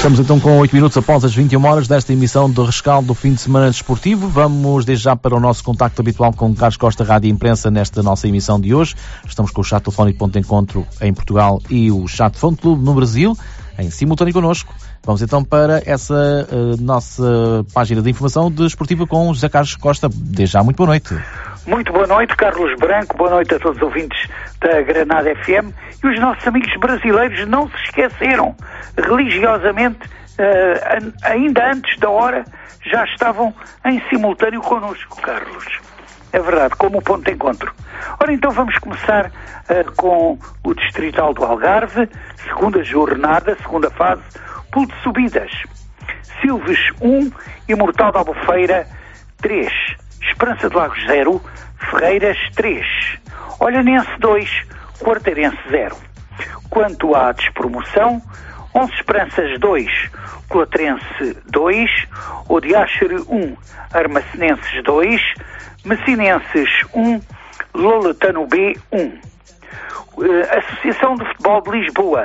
Estamos então com 8 minutos após as 21 horas desta emissão de rescaldo do fim de semana desportivo. Vamos desde já para o nosso contacto habitual com Carlos Costa, Rádio e Imprensa, nesta nossa emissão de hoje. Estamos com o chat telefónico Ponto de Encontro em Portugal e o chat Fone Clube no Brasil, em simultâneo connosco. Vamos então para essa nossa página de informação desportiva com José Carlos Costa. Desde já, muito boa noite. Muito boa noite, Carlos Branco, boa noite a todos os ouvintes da Granada FM. E os nossos amigos brasileiros não se esqueceram, religiosamente, ainda antes da hora, já estavam em simultâneo connosco, Carlos. É verdade, como o ponto de encontro. Ora, então vamos começar com o Distrital do Algarve, segunda jornada, segunda fase, pool de subidas. Silves 1, Imortal da Albufeira 3, Esperança de Lagos 0, Ferreiras 3, Olhanense 2, Quarteirense 0. Quanto à despromoção, 11 Esperanças 2, Coatrense 2, Odiáxere 1, Armacenenses 2, Messinenses 1, Loletano B 1. Associação de Futebol de Lisboa,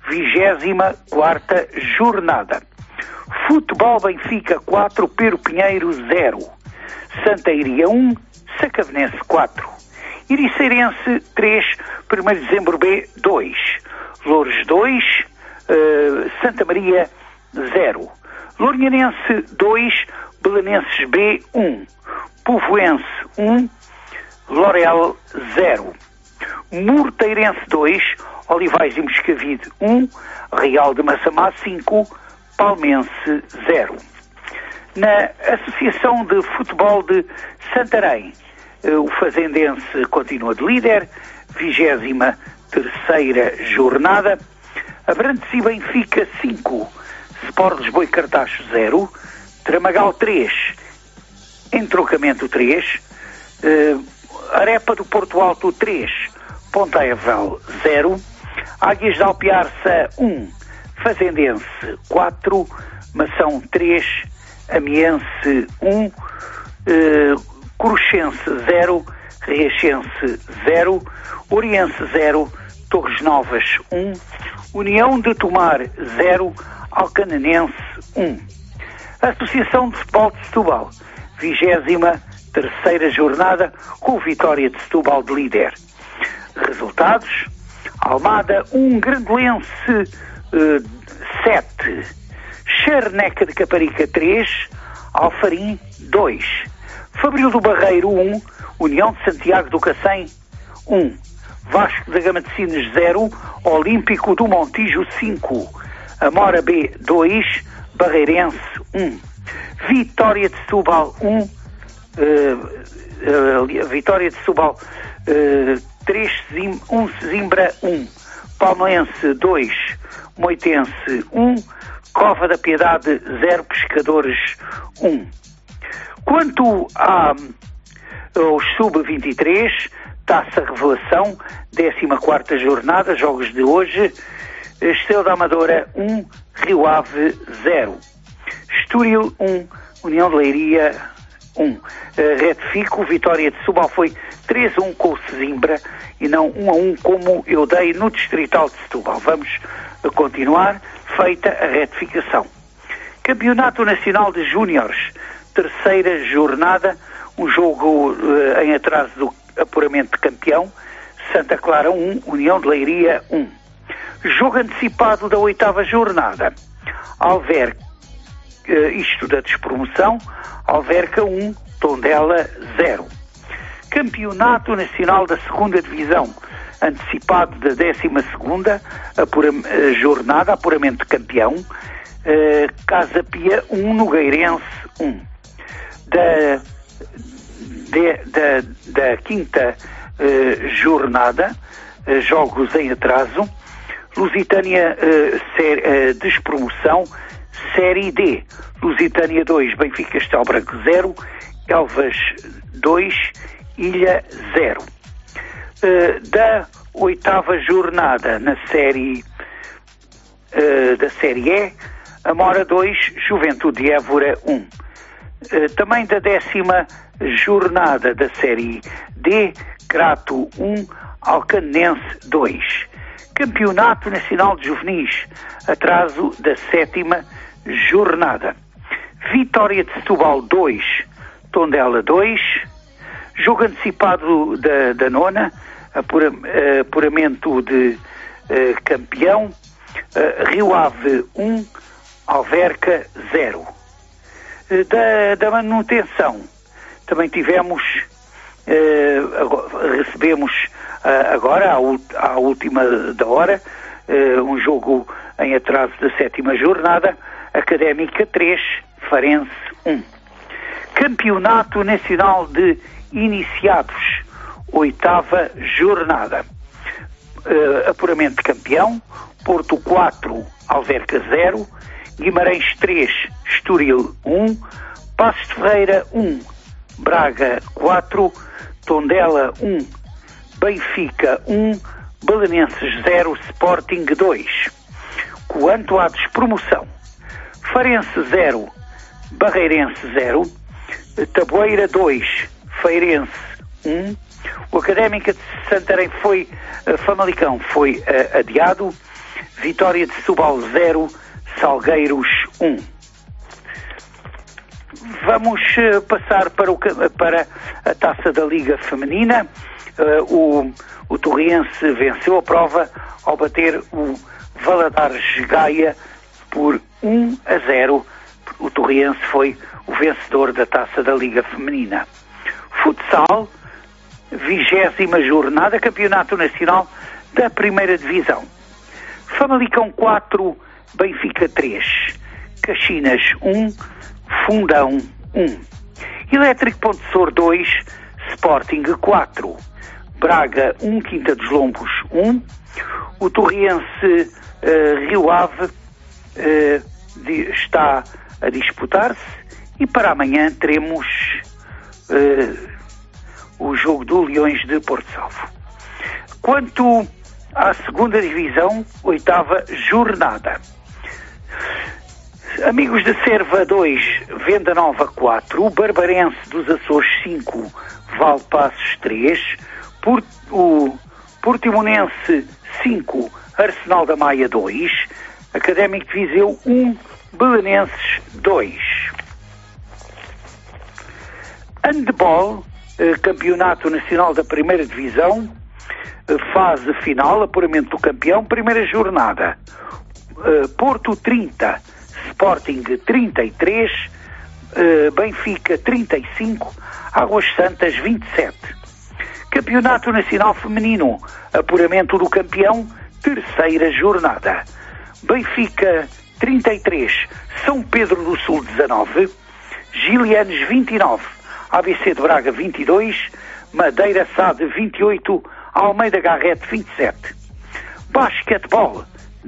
24ª jornada. Futebol Benfica 4, Pero Pinheiro 0, Santa Iria 1, Sacavenense 4, Iriceirense 3, 1 de Dezembro B 2, Loures 2, Santa Maria 0, Lourinhanense 2, Belenenses B 1, Povoense 1, Lorel 0, Morteirense 2, Olivais e Moscavide 1, Real de Massamá 5, Palmense 0. Na Associação de Futebol de Santarém, o Fazendense continua de líder, 23ª jornada. Abrantes e Benfica 5, Sport Lisboa e Cartaxo 0, Tramagal 3, Entroncamento 3, Arepa do Porto Alto 3, Ponta Evel 0, Águias de Alpiarça 1, Fazendense 4, Mação 3, Amiense 1, Cruxense 0, Riachense 0, Oriense 0, Torres Novas 1, União de Tomar 0, Alcananense 1. Associação de Futebol de Setúbal, 23ª jornada, com Vitória de Setúbal de líder. Resultados: Almada 1, Grandelense 7, Charneca de Caparica 3, Alfarim 2, Fabril do Barreiro 1, União de Santiago do Cacém 1, Vasco da Gama de Sines 0, Olímpico do Montijo 5, Amora B 2, Barreirense 1, Vitória de Setúbal 1, Vitória de Setúbal 3, 1, Sesimbra 1, Palmeirense 2, Moitense 1, Cova da Piedade 0, Pescadores 1. Quanto aos sub-23, Taça Revelação, 14ª jornada, jogos de hoje, Estrela da Amadora 1, Rio Ave 0, Estoril 1, União de Leiria 1. Retifico, Vitória de Setúbal foi 3-1 com o Sesimbra e não 1-1 como eu dei no Distrital de Setúbal. Vamos continuar, feita a retificação. Campeonato Nacional de Júniores, 3ª jornada, um jogo em atraso do apuramento de campeão, Santa Clara 1, União de Leiria 1. Jogo antecipado da 8ª jornada, Alverca, isto da despromoção, Alverca 1, Tondela 0. Campeonato Nacional da 2ª Divisão, antecipado da 12ª jornada, apuramento de campeão, Casa Pia 1, Nogueirense 1. Da 5ª jornada, jogos em atraso, Lusitânia despromoção, Série D, Lusitânia 2, Benfica Castelo Branco 0, Elvas 2, Ilha 0. Da 8ª jornada na série da Série E, Amora 2, Juventude de Évora 1. Também da 10ª jornada da Série D, Crato 1, Alcanense 2. Campeonato Nacional de Juvenis, atraso da 7ª jornada. Vitória de Setúbal 2, Tondela 2, jogo antecipado da 9ª, apuramento de campeão, Rio Ave 1, Alverca 0. Da manutenção, também tivemos, recebemos agora, à última da hora, um jogo em atraso da 7ª jornada, Académica 3, Farense 1. Campeonato Nacional de Iniciados, 8ª jornada. Apuramento de campeão, Porto 4, Alverca 0, Guimarães 3, Estoril 1, Passos de Ferreira 1, Braga 4, Tondela 1, Benfica 1, Belenenses 0, Sporting 2. Quanto à despromoção, Farense 0, Barreirense 0, Taboeira 2, Feirense 1, o Académica de Santarém Famalicão foi adiado, Vitória de Setúbal 0, Salgueiros 1. Vamos passar para a Taça da Liga Feminina. O Torriense venceu a prova ao bater o Valadares Gaia por 1-0. O Torriense foi o vencedor da Taça da Liga Feminina. Futsal, 20ª jornada, Campeonato Nacional da Primeira Divisão. Famalicão 4, Benfica 3, Caxinas 1, Fundão 1. Elétrico Ponte Sor 2, Sporting 4, Braga 1, Quinta dos Lombos 1. O Torriense Rio Ave está a disputar-se, e para amanhã teremos o jogo do Leões de Porto Salvo. Quanto à 2ª divisão, 8ª jornada. Amigos de Serva 2, Venda Nova 4, Barbarense dos Açores 5, Valpassos 3, o Portimonense 5, Arsenal da Maia 2, Académico de Viseu 1, Belenenses 2. Handball, Campeonato Nacional da Primeira Divisão, fase final, apuramento do campeão, primeira jornada. Porto 30, Sporting 33, Benfica 35, Águas Santas 27. Campeonato Nacional Feminino, apuramento do campeão, terceira jornada. Benfica 33, São Pedro do Sul 19, Gilianes 29, ABC de Braga 22, Madeira Sade 28, Almeida Garrete 27. Basquetebol,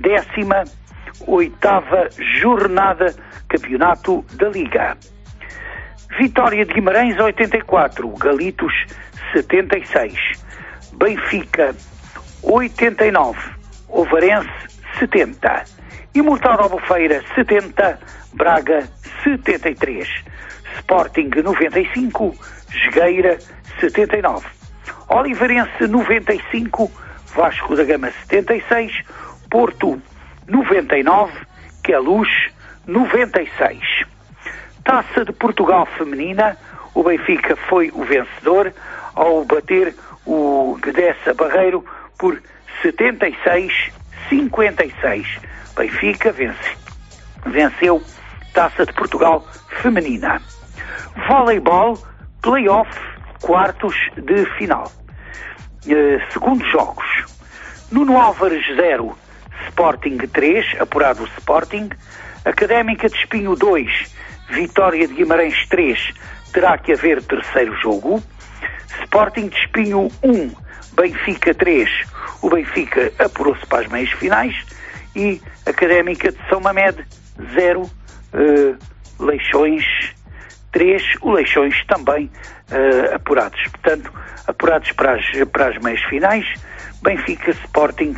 18ª jornada, Campeonato da Liga. Vitória de Guimarães 84, Galitos 76, Benfica 89, Ovarense 70, Imortal de Albufeira 70, Braga 73, Sporting 95, Jogueira 79, Oliveirense 95, Vasco da Gama 76, Porto 99, Queluz 96. Taça de Portugal Feminina, o Benfica foi o vencedor ao bater o Guedessa Barreiro por 76-56. Benfica venceu Taça de Portugal Feminina. Voleibol, play-off, quartos de final. Segundos jogos. Nuno Álvares 0, Sporting 3, apurado o Sporting. Académica de Espinho 2, Vitória de Guimarães 3, terá que haver terceiro jogo. Sporting de Espinho 1, Benfica 3, o Benfica apurou-se para as meias finais. E Académica de São Mamede 0, Leixões 3, o Leixões também apurados. Portanto, apurados para as meias finais. Benfica, Sporting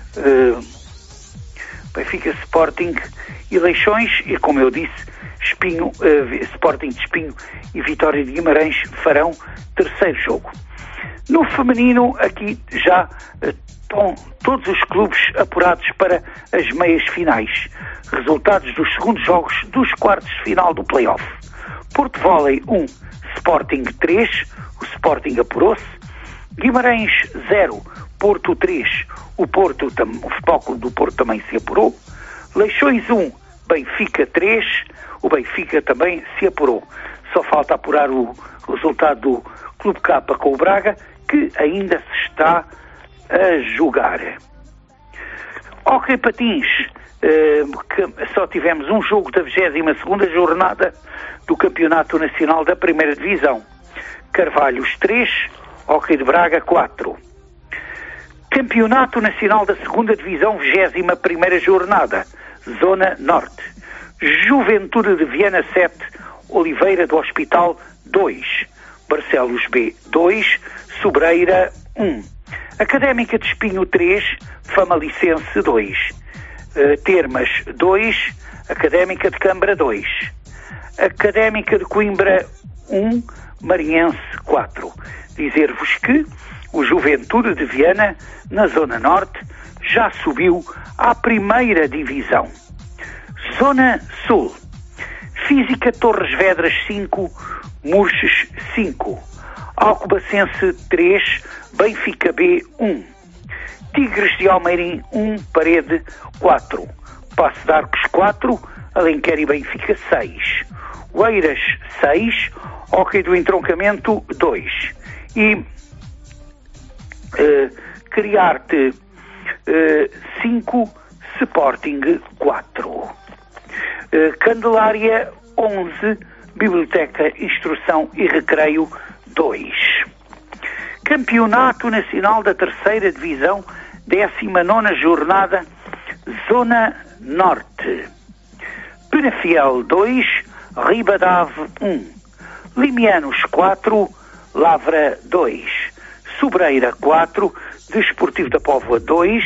e Leixões, e como eu disse, Sporting de Espinho e Vitória de Guimarães farão terceiro jogo. No feminino, aqui já estão todos os clubes apurados para as meias finais. Resultados dos segundos jogos dos quartos de final do play-off. Porto Volley 1, Sporting 3, o Sporting apurou-se. Guimarães 0, Porto 3, o Futebol Clube do Porto também se apurou. Leixões 1, Benfica 3, o Benfica também se apurou. Só falta apurar o resultado do Clube K com o Braga, que ainda se está a jogar. Hóquei Patins, que só tivemos um jogo da 22ª jornada do Campeonato Nacional da Primeira Divisão. Carvalhos 3, Hóquei de Braga 4. Campeonato Nacional da 2ª Divisão, 21ª jornada, Zona Norte. Juventude de Viana 7, Oliveira do Hospital 2. Barcelos B 2, Sobreira 1. Académica de Espinho 3, Famalicense 2. Termas 2, Académica de Câmara 2. Académica de Coimbra 1, Marinhense 4. Dizer-vos que o Juventude de Viana, na Zona Norte, já subiu à primeira divisão. Zona Sul. Física Torres Vedras 5, Murches 5. Alcobacense 3, Benfica B 1. Tigres de Almeirim 1, Parede 4. Passo de Arcos 4, Alenquer e Benfica 6. Oeiras 6, Hóquei do Entroncamento 2. E Criarte 5, Sporting 4. Candelária 11, Biblioteca, Instrução e Recreio 2. Campeonato Nacional da 3ª Divisão, 19ª jornada, Zona Norte. Penafiel 2, Ribadave 1. Limianos 4, Lavra 2. Sobreira 4, Desportivo da Póvoa 2.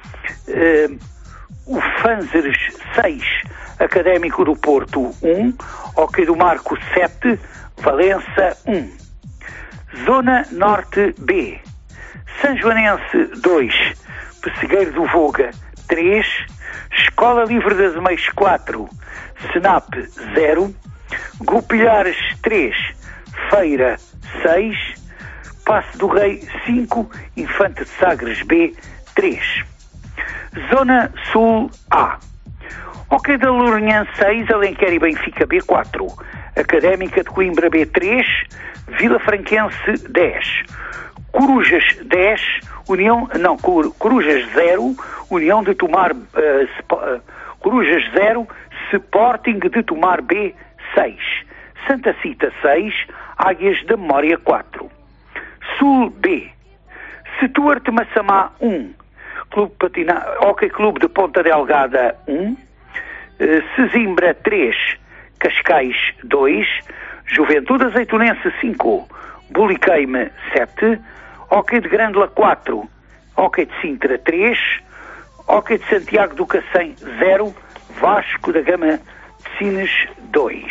O Fanzeres 6, Académico do Porto 1, Hóquei do Marco 7, Valença 1. Zona Norte B, São Joanense 2, Pessegueiro do Voga 3, Escola Livre das Meias 4, Senap 0, Gupilhares 3, Feira 6, Passo do Rei 5, Infante de Sagres B 3. Zona Sul A, Hóquei da Lourinhã 6, Alenquer e Benfica B 4, Académica de Coimbra B 3, Vila Franquense 10, Corujas 10, Corujas 0, União de Tomar Corujas 0, Sporting de Tomar B 6, Santa Cita 6, Águias da Memória 4. Sul B, Stuart Massamá 1, Hóquei Clube de Ponta Delgada 1, Sesimbra 3, Cascais 2, Juventude Azeitonense 5, Buliqueime 7, Hóquei de Grândola 4, Hóquei de Sintra 3, Hóquei de Santiago do Cacém 0, Vasco da Gama de Sines 2.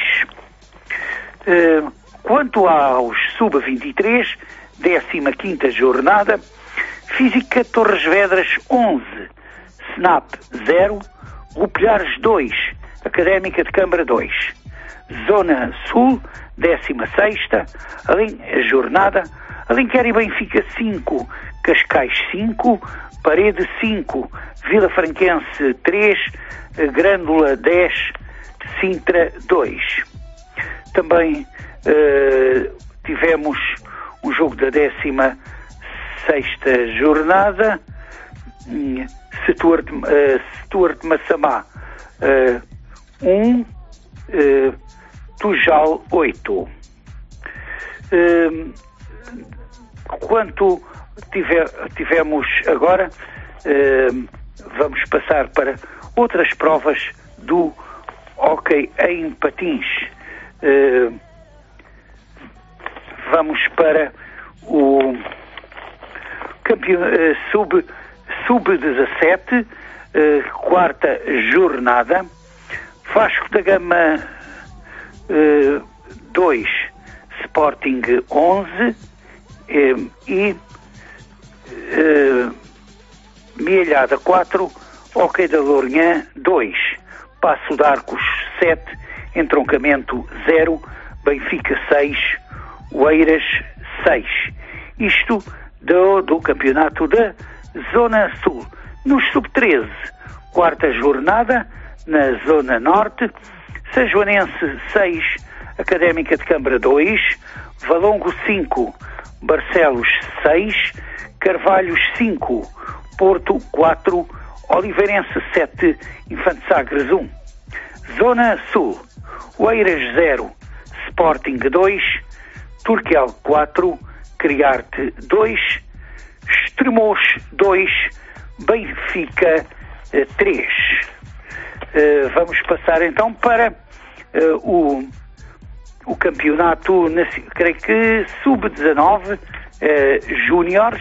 Quanto aos Sub-23, 15ª jornada, Física Torres Vedras 11, Snap 0, Gupilhares 2, Académica de Câmara 2. Zona Sul, 16ª jornada, Alenquer e Benfica 5, Cascais 5, Parede 5, Vila Franquense 3, Grândola 10, Sintra 2. Também tivemos um jogo da 16ª jornada, Stuart Massamá 1, Tujal 8. Quanto tivemos agora, vamos passar para outras provas do hóquei em patins. Vamos para o Sub-17, quarta jornada. Vasco da Gama 2, Sporting 11 e Mielhada 4, Hockey da Lourinhã 2, Passo de Arcos 7, Entroncamento 0, Benfica 6, Oeiras 6. Isto do campeonato da Zona Sul. Nos Sub-13, quarta jornada, na Zona Norte, Sajoanense 6, Académica de Câmara 2, Valongo 5, Barcelos 6, Carvalhos 5, Porto 4, Oliveirense 7, Infante Sagres 1. Zona Sul, Oeiras 0, Sporting 2, Turquel 4, Criarte 2, Estremoz 2, Benfica 3. Vamos passar então para o campeonato, creio que sub-19, júniores,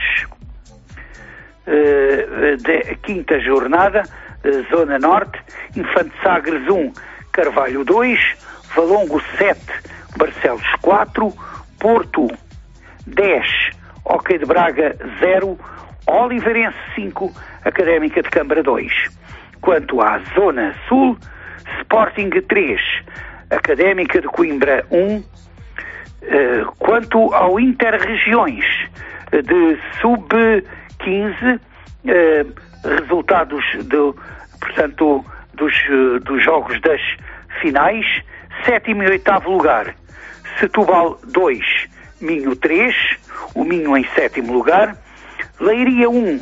da quinta jornada, Zona Norte, Infante Sagres 1, Carvalho 2, Valongo 7, Barcelos 4, Porto 10, Hockey de Braga 0, Oliveirense 5, Académica de Câmara 2. Quanto à Zona Sul, Sporting 3, Académica de Coimbra 1. Quanto ao Inter-Regiões de Sub-15, resultados dos jogos das finais, 7º e 8º lugar, Setúbal 2, Minho 3, o Minho em 7º lugar, Leiria 1,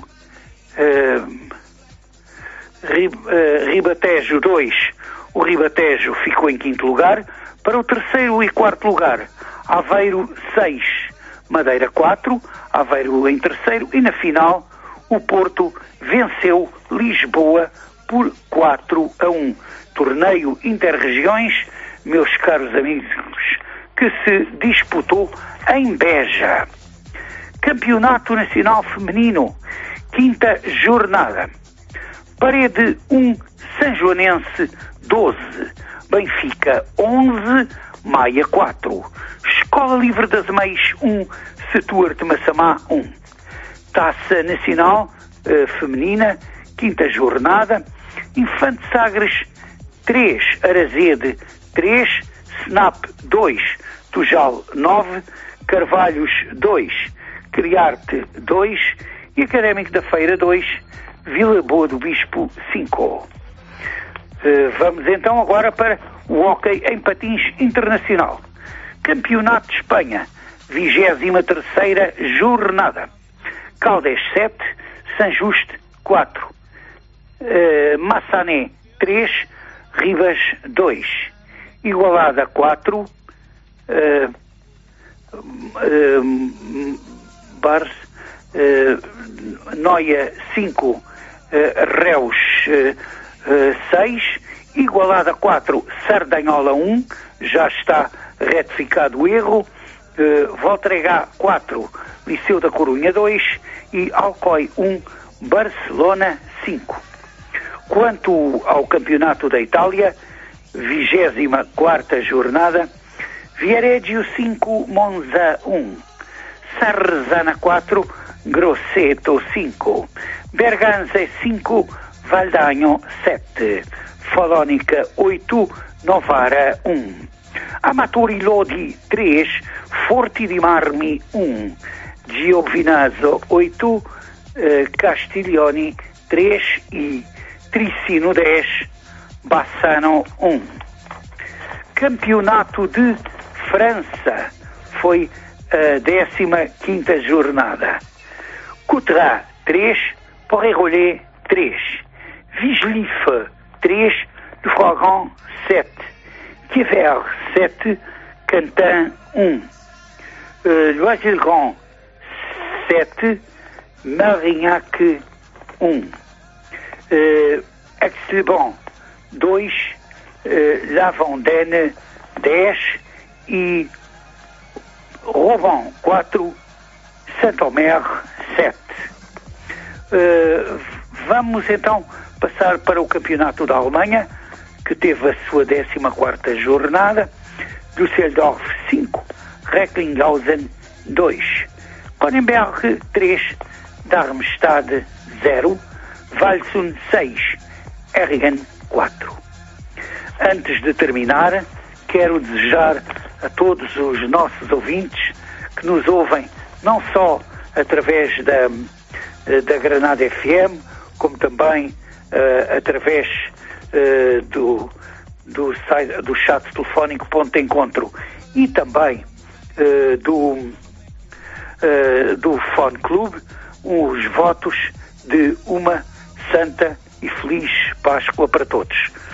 Ribatejo 2, o Ribatejo ficou em 5º lugar. Para o 3º e 4º lugar, Aveiro 6, Madeira 4, Aveiro em 3º, e na final o Porto venceu Lisboa por 4-1. Torneio Inter-Regiões, meus caros amigos, que se disputou em Beja. Campeonato Nacional Feminino, quinta jornada. Parede 1, Sanjoanense 12, Benfica 11, Maia 4. Escola Livre das Meias 1, Setuar de Massamá 1. Taça Nacional Feminina, quinta jornada. Infante Sagres 3, Arazede 3, Snap 2, Tujal 9, Carvalhos 2, Criarte 2 e Académico da Feira 2, Vila Boa do Bispo 5. Vamos então agora para o hóquei em patins internacional. Campeonato de Espanha, 23ª jornada. Caldes 7, San Juste 4, Massané 3, Rivas 2, Igualada 4, Noia 5, Reus 6, Igualada 4, Sardanhola 1, já está retificado o erro, Voltregá 4, Liceu da Corunha 2 e Alcoy 1, Barcelona 5. Quanto ao Campeonato da Itália, 24ª jornada, Viareggio 5, Monza 1, Sarzana 4, Grosseto 5, Berganze 5, Valdagno 7, Folónica 8, Novara 1, Amatori Lodi 3, Forti di Marmi 1, Giovinazzo 8, Castiglioni 3 e Tricino 10, Bassano 1. Campeonato de França foi a 15ª jornada. Coutras 3, Porré-Rollet 3, Vigelife 3, Le Fragant 7, Kiefer 7, Quentin 1, Loisel-Grand 7, Marignac 1, Aix-les-Bains 2, La Vendenne 10 e Rouen 4, Saint-Omer 7. Vamos então passar para o Campeonato da Alemanha, que teve a sua 14ª jornada. Düsseldorf 5, Recklinghausen 2, Kronenberg 3, Darmstadt 0, Valsund 6, RN 4. Antes de terminar, quero desejar a todos os nossos ouvintes que nos ouvem não só através da Granada FM, como também através do chat telefónico Ponto de Encontro e também do Fone Clube, os votos de uma santa e feliz Páscoa para todos.